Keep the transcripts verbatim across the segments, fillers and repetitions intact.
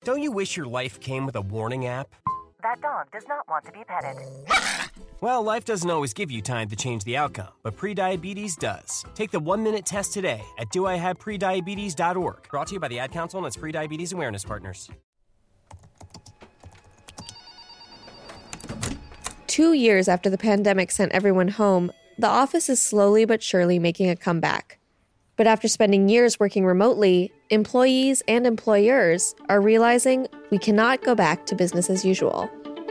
Don't you wish your life came with a warning app? That dog does not want to be petted. Well, life doesn't always give you time to change the outcome, but prediabetes does. Take the one-minute test today at do I have prediabetes dot org. Brought to you by the Ad Council and its Prediabetes Awareness Partners. Two years after the pandemic sent everyone home, the office is slowly but surely making a comeback. But after spending years working remotely, employees and employers are realizing we cannot go back to business as usual.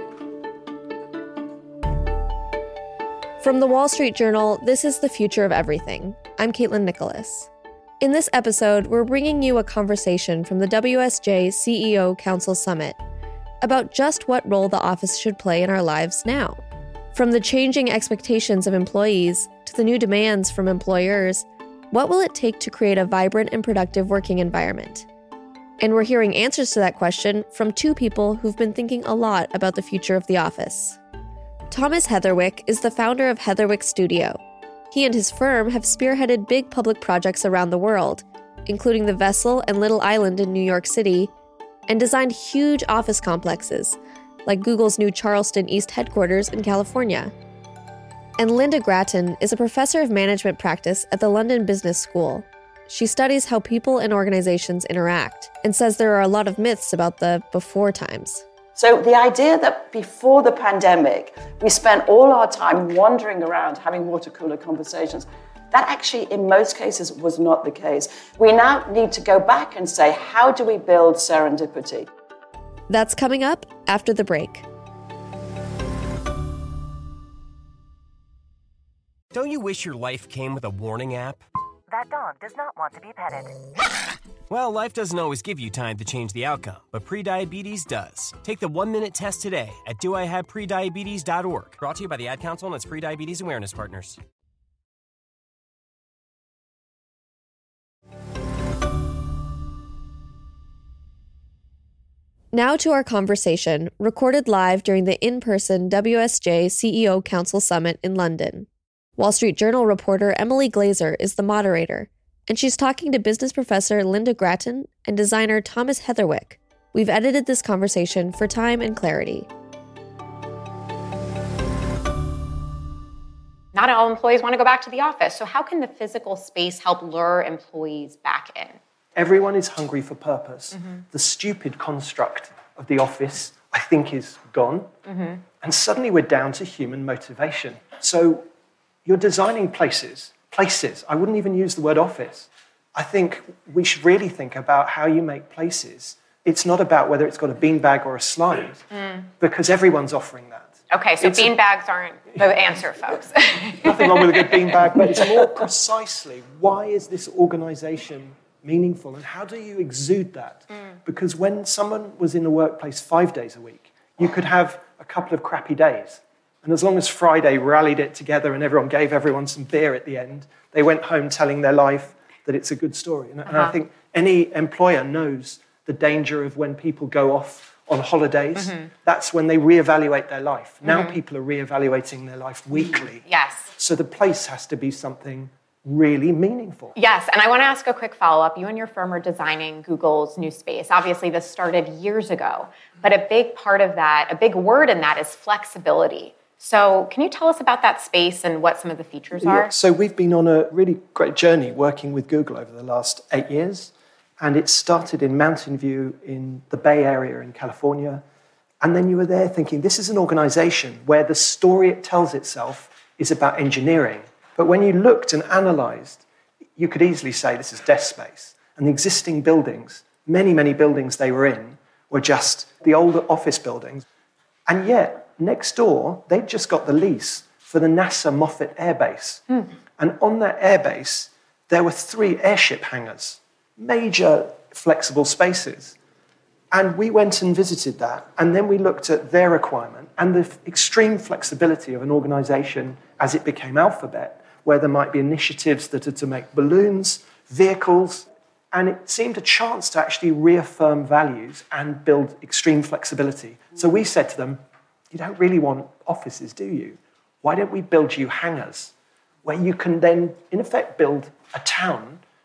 From the Wall Street Journal, this is The Future of Everything. I'm Caitlin Nicholas. In this episode, we're bringing you a conversation from the W S J C E O Council Summit about just what role the office should play in our lives now. From the changing expectations of employees to the new demands from employers, what will it take to create a vibrant and productive working environment? And we're hearing answers to that question from two people who've been thinking a lot about the future of the office. Thomas Heatherwick is the founder of Heatherwick Studio. He and his firm have spearheaded big public projects around the world, including the Vessel and Little Island in New York City, and designed huge office complexes, like Google's new Charleston East headquarters in California. And Linda Gratton is a professor of management practice at the London Business School. She studies how people and organizations interact and says there are a lot of myths about the before times. So the idea that before the pandemic, we spent all our time wandering around having water cooler conversations, that actually, in most cases, was not the case. We now need to go back and say, how do we build serendipity? That's coming up after the break. Don't you wish your life came with a warning app? That dog does not want to be petted. Well, life doesn't always give you time to change the outcome, but prediabetes does. Take the one-minute test today at do I have prediabetes dot org. Brought to you by the Ad Council and its Prediabetes Awareness Partners. Now to our conversation, recorded live during the in-person W S J C E O Council Summit in London. Wall Street Journal reporter Emily Glazer is the moderator, and she's talking to business professor Linda Gratton and designer Thomas Heatherwick. We've edited this conversation for time and clarity. Not all employees want to go back to the office, so how can the physical space help lure employees back in? Everyone is hungry for purpose. Mm-hmm. The stupid construct of the office, I think, is gone. Mm-hmm. And suddenly we're down to human motivation. So you're designing places, places. I wouldn't even use the word office. I think we should really think about how you make places. It's not about whether it's got a beanbag or a slide, mm. because everyone's offering that. Okay, so beanbags aren't the answer, folks. Nothing wrong with a good beanbag, but it's more precisely, why is this organization meaningful, and how do you exude that? Mm. Because when someone was in the workplace five days a week, you could have a couple of crappy days. And as long as Friday rallied it together and everyone gave everyone some beer at the end, they went home telling their life that it's a good story. And, uh-huh. and I think any employer knows the danger of when people go off on holidays. Mm-hmm. That's when they reevaluate their life. Mm-hmm. Now people are reevaluating their life weekly. Yes. So the place has to be something really meaningful. Yes, and I want to ask a quick follow-up. You and your firm are designing Google's new space. Obviously, this started years ago, but a big part of that, a big word in that is flexibility. So can you tell us about that space and what some of the features are? Yeah, so we've been on a really great journey working with Google over the last eight years, and it started in Mountain View in the Bay Area in California, and then you were there thinking, this is an organization where the story it tells itself is about engineering. But when you looked and analysed, you could easily say this is desk space. And the existing buildings, many, many buildings they were in, were just the old office buildings. And yet, next door, they'd just got the lease for the NASA Moffett Air Base. Mm. And on that air base, there were three airship hangars, major flexible spaces. And we went and visited that, and then we looked at their requirement and the f- extreme flexibility of an organisation as it became Alphabet, where there might be initiatives that are to make balloons, vehicles, and it seemed a chance to actually reaffirm values and build extreme flexibility. So we said to them, you don't really want offices, do you? Why don't we build you hangars where you can then, in effect, build a town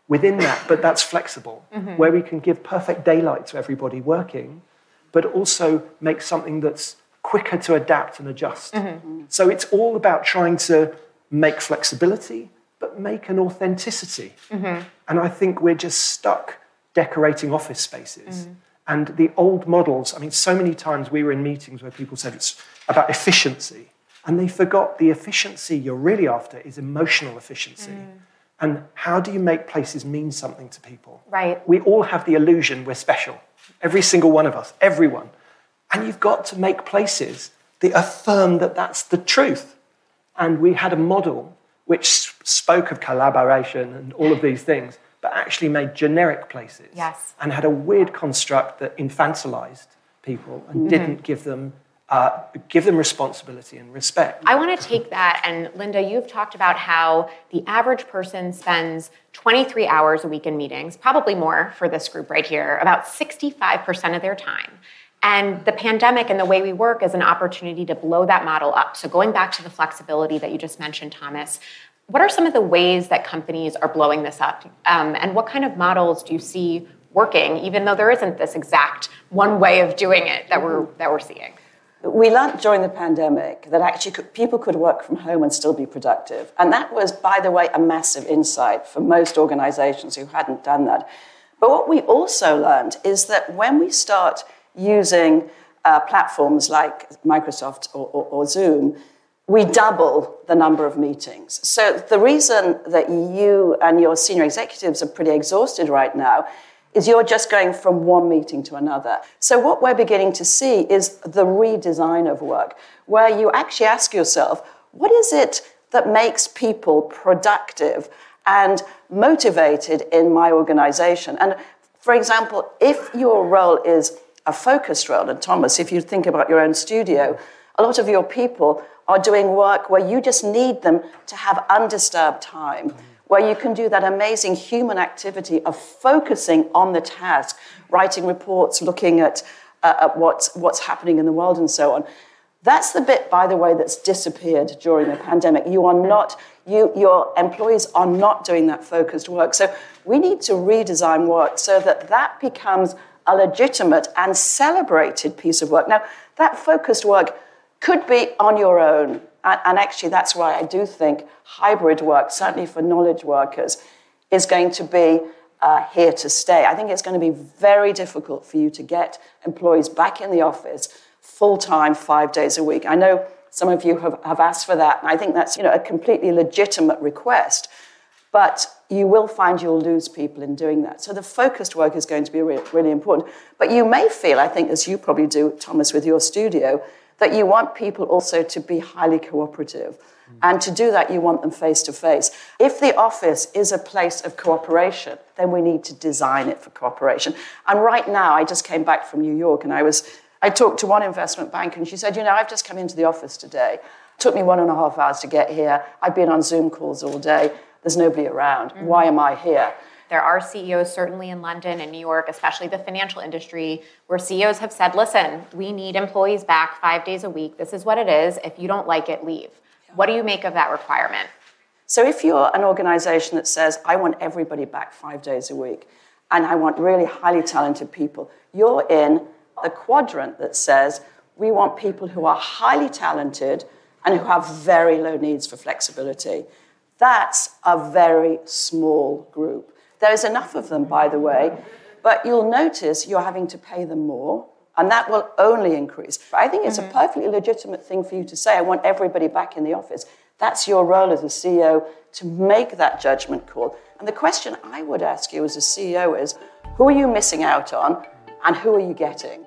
within that, but that's flexible, mm-hmm. where we can give perfect daylight to everybody working, but also make something that's quicker to adapt and adjust. Mm-hmm. So it's all about trying to make flexibility, but make an authenticity. Mm-hmm. And I think we're just stuck decorating office spaces. Mm-hmm. And the old models, I mean, so many times we were in meetings where people said it's about efficiency, and they forgot the efficiency you're really after is emotional efficiency. Mm. And how do you make places mean something to people? Right. We all have the illusion we're special. Every single one of us, everyone. And you've got to make places that affirm that that's the truth. And we had a model which spoke of collaboration and all of these things, but actually made generic places. Yes. And had a weird construct that infantilized people and mm-hmm. didn't give them Uh, give them responsibility and respect. I want to take that, and Linda, you've talked about how the average person spends twenty-three hours a week in meetings, probably more for this group right here, about sixty-five percent of their time. And the pandemic and the way we work is an opportunity to blow that model up. So going back to the flexibility that you just mentioned, Thomas, what are some of the ways that companies are blowing this up? Um, and what kind of models do you see working, even though there isn't this exact one way of doing it that we're that we're seeing? We learned during the pandemic that actually could, people could work from home and still be productive. And that was, by the way, a massive insight for most organizations who hadn't done that. But what we also learned is that when we start using uh, platforms like Microsoft or, or, or Zoom, we double the number of meetings. So the reason that you and your senior executives are pretty exhausted right now is you're just going from one meeting to another. So what we're beginning to see is the redesign of work, where you actually ask yourself, what is it that makes people productive and motivated in my organization? And for example, if your role is a focused role, and Thomas, if you think about your own studio, a lot of your people are doing work where you just need them to have undisturbed time, where you can do that amazing human activity of focusing on the task, writing reports, looking at, uh, at what's, what's happening in the world and so on. That's the bit, by the way, that's disappeared during the pandemic. You are not, you, your employees are not doing that focused work. So we need to redesign work so that that becomes a legitimate and celebrated piece of work. Now, that focused work could be on your own. And actually, that's why I do think hybrid work, certainly for knowledge workers, is going to be uh, here to stay. I think it's going to be very difficult for you to get employees back in the office full-time, five days a week. I know some of you have, have asked for that, and I think that's, you know, a completely legitimate request. But you will find you'll lose people in doing that. So the focused work is going to be really, really important. But you may feel, I think, as you probably do, Thomas, with your studio, that you want people also to be highly cooperative. Mm. And to do that, you want them face-to-face. If the office is a place of cooperation, then we need to design it for cooperation. And right now, I just came back from New York, and I was I talked to one investment bank, and she said, you know, I've just come into the office today. It took me one and a half hours to get here. I've been on Zoom calls all day. There's nobody around. Mm. Why am I here? There are C E Os, certainly in London and New York, especially the financial industry, where C E Os have said, listen, we need employees back five days a week. This is what it is. If you don't like it, leave. What do you make of that requirement? So if you're an organization that says, I want everybody back five days a week, and I want really highly talented people, you're in the quadrant that says, we want people who are highly talented and who have very low needs for flexibility. That's a very small group. There's enough of them, by the way, but you'll notice you're having to pay them more, and that will only increase. I think it's mm-hmm. a perfectly legitimate thing for you to say, I want everybody back in the office. That's your role as a C E O, to make that judgment call. And the question I would ask you as a C E O is, who are you missing out on, and who are you getting?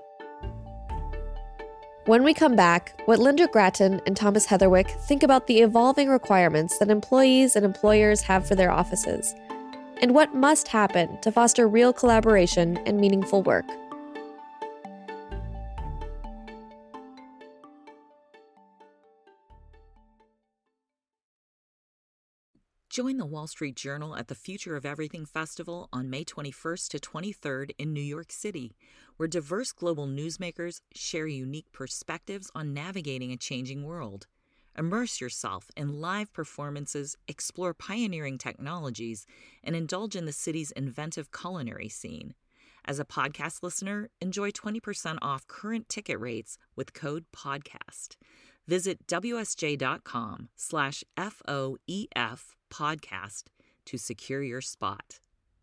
When we come back, what Linda Gratton and Thomas Heatherwick think about the evolving requirements that employees and employers have for their offices, and what must happen to foster real collaboration and meaningful work. Join the Wall Street Journal at the Future of Everything Festival on May twenty-first to twenty-third in New York City, where diverse global newsmakers share unique perspectives on navigating a changing world. Immerse yourself in live performances, explore pioneering technologies, and indulge in the city's inventive culinary scene. As a podcast listener, enjoy twenty percent off current ticket rates with code PODCAST. Visit wsj.com slash F-O-E-F podcast to secure your spot.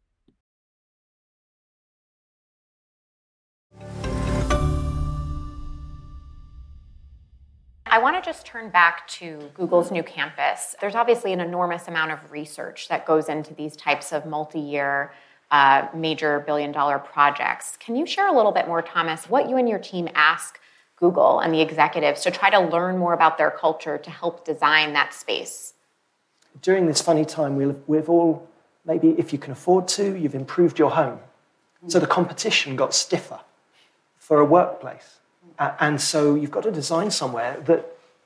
I want to just turn back to Google's new campus. There's obviously an enormous amount of research that goes into these types of multi-year, uh, major billion-dollar projects. Can you share a little bit more, Thomas, what you and your team ask Google and the executives to try to learn more about their culture to help design that space? During this funny time, we've, we've all, maybe if you can afford to, you've improved your home. So the competition got stiffer for a workplace. Uh, and so you've got to design somewhere that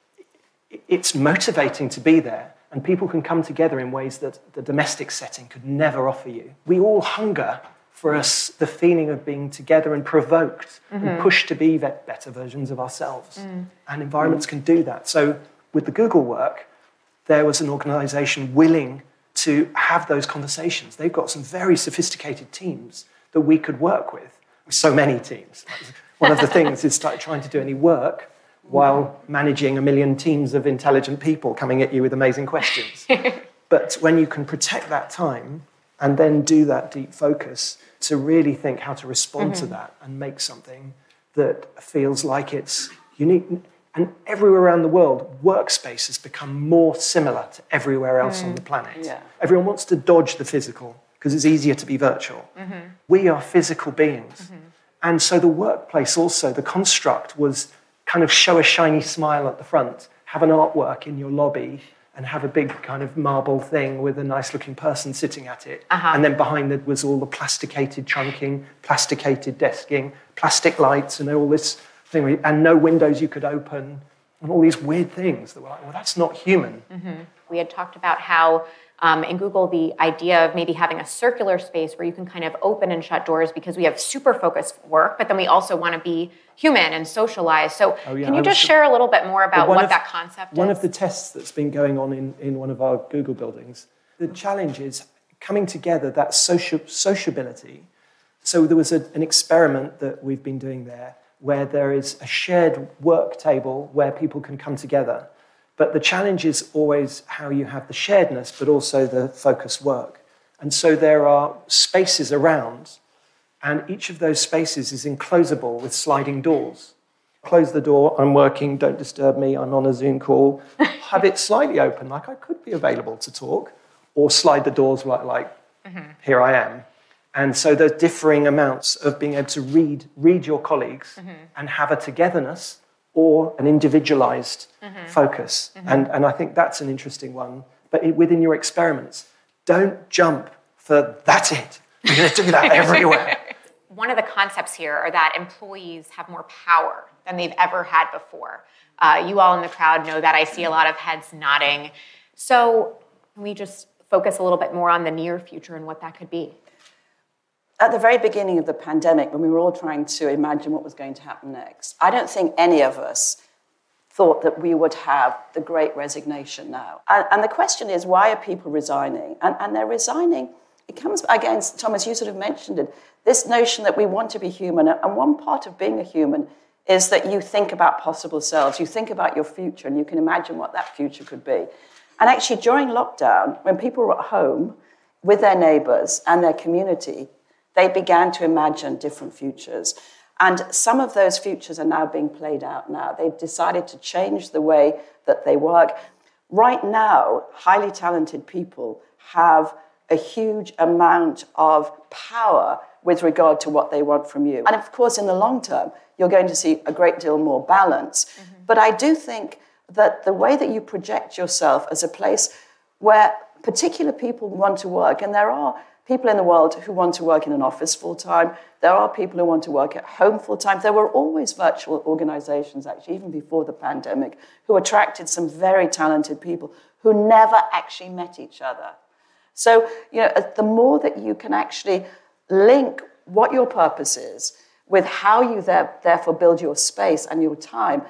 it's motivating to be there and people can come together in ways that the domestic setting could never offer you. We all hunger for us the feeling of being together and provoked mm-hmm. and pushed to be better versions of ourselves. Mm. And environments mm. can do that. So with the Google work, there was an organization willing to have those conversations. They've got some very sophisticated teams that we could work with. So many teams. One of the things is start trying to do any work while managing a million teams of intelligent people coming at you with amazing questions. But when you can protect that time and then do that deep focus to really think how to respond mm-hmm. to that and make something that feels like it's unique. And everywhere around the world, workspace has become more similar to everywhere else mm. on the planet. Yeah. Everyone wants to dodge the physical because it's easier to be virtual. Mm-hmm. We are physical beings. Mm-hmm. And so the workplace also, the construct was kind of show a shiny smile at the front, have an artwork in your lobby, and have a big kind of marble thing with a nice-looking person sitting at it. Uh-huh. And then behind it was all the plasticated trunking, plasticated desking, plastic lights, and all this thing, and no windows you could open, and all these weird things that were like, well, that's not human. Mm-hmm. We had talked about how Um, in Google, the idea of maybe having a circular space where you can kind of open and shut doors because we have super focused work, but then we also want to be human and socialize. So oh, yeah, can you I just was, share a little bit more about what of, that concept one is? One of the tests that's been going on in, in one of our Google buildings, the challenge is coming together, that social, sociability. So there was a, an experiment that we've been doing there where there is a shared work table where people can come together. But the challenge is always how you have the sharedness, but also the focused work. And so there are spaces around, and each of those spaces is enclosable with sliding doors. Close the door, I'm working, don't disturb me, I'm on a Zoom call. Have it slightly open, like I could be available to talk, or slide the doors like, like mm-hmm. here I am. And so there's differing amounts of being able to read, read your colleagues mm-hmm. and have a togetherness or an individualized mm-hmm. focus. Mm-hmm. And, and I think that's an interesting one. But it, within your experiments, don't jump for that's it. You're going to do that everywhere. One of the concepts here are that employees have more power than they've ever had before. Uh, you all in the crowd know that. I see a lot of heads nodding. So can we just focus a little bit more on the near future and what that could be? At the very beginning of the pandemic, when we were all trying to imagine what was going to happen next, I don't think any of us thought that we would have the great resignation now. And, and the question is, why are people resigning? And, and they're resigning, it comes, again, Thomas, you sort of mentioned it, this notion that we want to be human. And one part of being a human is that you think about possible selves, you think about your future, and you can imagine what that future could be. And actually, during lockdown, when people were at home with their neighbours and their community, they began to imagine different futures. And some of those futures are now being played out now. They've decided to change the way that they work. Right now, highly talented people have a huge amount of power with regard to what they want from you. And of course, in the long term, you're going to see a great deal more balance. Mm-hmm. But I do think that the way that you project yourself as a place where particular people want to work, and there are people in the world who want to work in an office full-time. There are people who want to work at home full-time. There were always virtual organizations, actually, even before the pandemic, who attracted some very talented people who never actually met each other. So, you know, the more that you can actually link what your purpose is with how you there, therefore build your space and your time,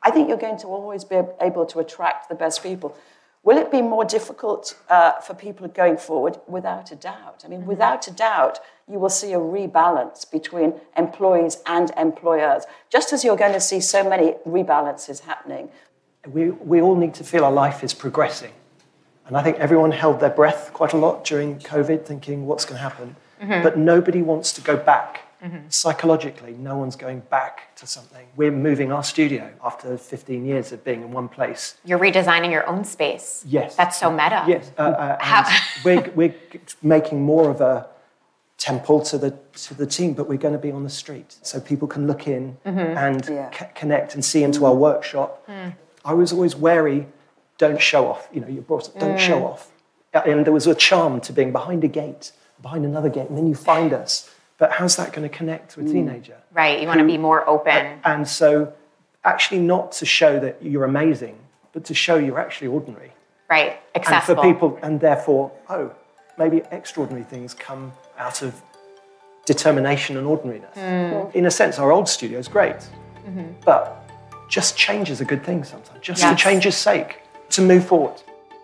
I think you're going to always be able to attract the best people. Will it be more difficult uh, for people going forward? Without a doubt. I mean, mm-hmm. without a doubt, you will see a rebalance between employees and employers, just as you're going to see so many rebalances happening. We, we all need to feel our life is progressing. And I think everyone held their breath quite a lot during COVID, thinking, what's going to happen? Mm-hmm. But nobody wants to go back. Mm-hmm. Psychologically, no one's going back to something. We're moving our studio after fifteen years of being in one place. You're redesigning your own space. Yes. That's so meta. Yes. Uh, uh, and we're, we're making more of a temple to the to the team, but we're going to be on the street. So people can look in mm-hmm. and yeah. c- connect and see into our workshop. Mm. I was always wary, don't show off. You know, you brought up, don't mm. show off. And there was a charm to being behind a gate, behind another gate, and then you find us. But how's that going to connect to a teenager? Right, you want to be more open. And so actually not to show that you're amazing, but to show you're actually ordinary. Right, accessible. And for people, and therefore, oh, maybe extraordinary things come out of determination and ordinariness. Mm. In a sense, our old studio is great, mm-hmm. but just change is a good thing sometimes, just yes. for change's sake, to move forward.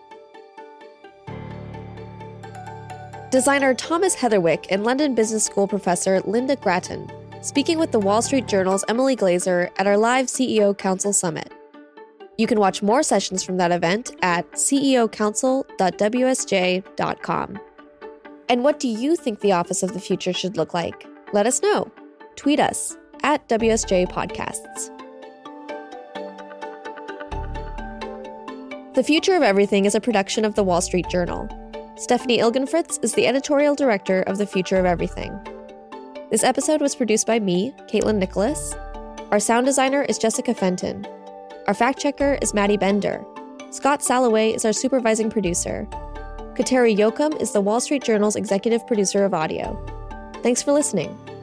Designer Thomas Heatherwick and London Business School professor Linda Gratton, speaking with the Wall Street Journal's Emily Glazer at our live C E O Council Summit. You can watch more sessions from that event at c e o council dot w s j dot com. And what do you think the office of the future should look like? Let us know. Tweet us at W S J Podcasts. The Future of Everything is a production of the Wall Street Journal. Stephanie Ilgenfritz is the editorial director of The Future of Everything. This episode was produced by me, Caitlin Nicholas. Our sound designer is Jessica Fenton. Our fact checker is Maddie Bender. Scott Salloway is our supervising producer. Kateri Yoakum is the Wall Street Journal's executive producer of audio. Thanks for listening.